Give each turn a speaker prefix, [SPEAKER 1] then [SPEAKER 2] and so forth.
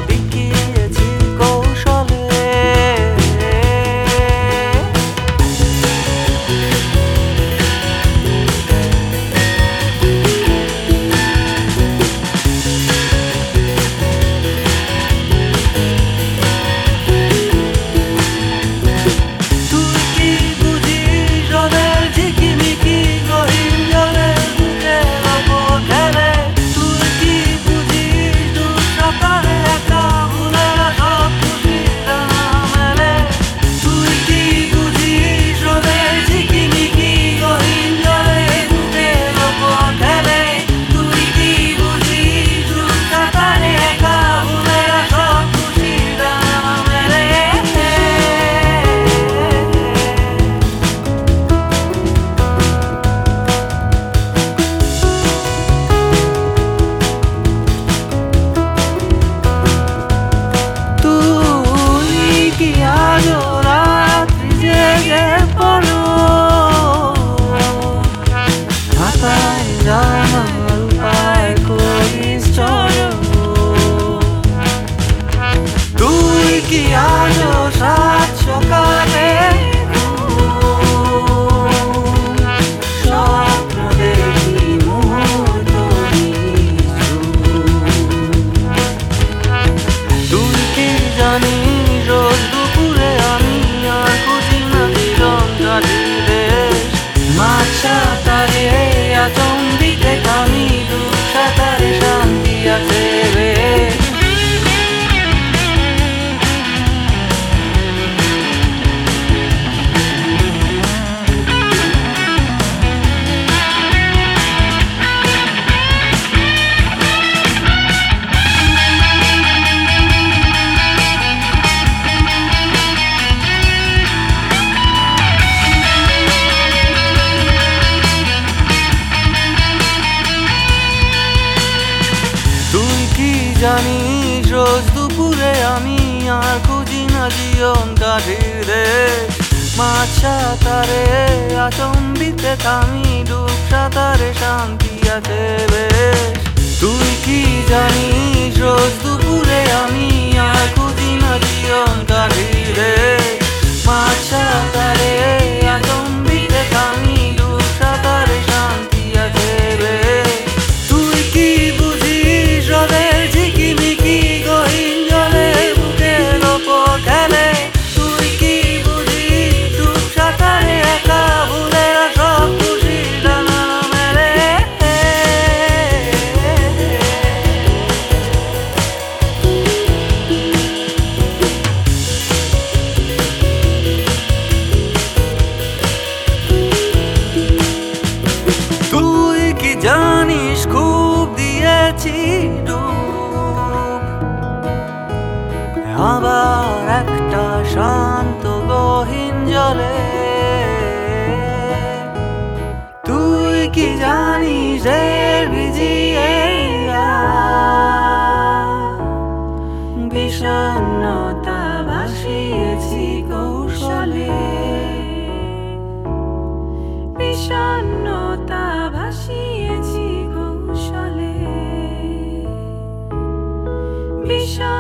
[SPEAKER 1] বিকিয়েছি কৌশলে। জানিস রোজ দুপুরে আমি আর খুঁজি না জীবন কাঠির দেশ। মাছ সাঁতারে আচম্বিতে থামি, ডুব সাঁতারে শান্তি আছে বেশ। তুই কি জানিস রোজ দুপুরে আমি আর খুঁজি না জীবন কাঠির দেশ। মাছ সাঁতারে আচম্বিতে থামি, ডুব সাঁতারে শান্তি আছে বেশ। তুই কি বুঝিস রোদের ঝিকিমিকি গহীন জলে বুকের ওপর খেলে? তুই কি বুঝিস ডুব সাঁতারে একা ভুলেরা সব খুশির ডানা মেলে? তুই কি জানিস খুব দিয়েছি ডুব, আবার একটা শান্ত গহীন জলে। তুই কি জানিস এর ভিজিয়ে বিষণ্ণতা ভাসিয়েছি কৌশলে। বিষণ্ণতা ভাসিয়েছি কৌশলে।